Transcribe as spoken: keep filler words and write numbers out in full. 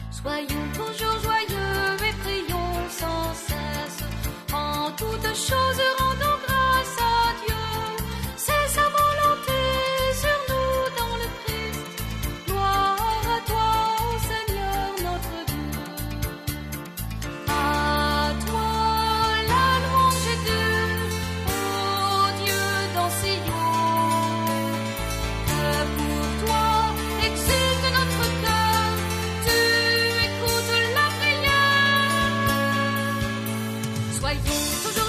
Soyons toujours joyeux et prions sans cesse. En toutes choses rendons grâce à Dieu. C'est sa volonté sur nous dans le Christ. Gloire à toi, ô Seigneur notre Dieu. À toi la louange est due, ô Dieu dans Sion. Que pour toi exulte notre cœur, tu écoutes la prière. Soyons toujours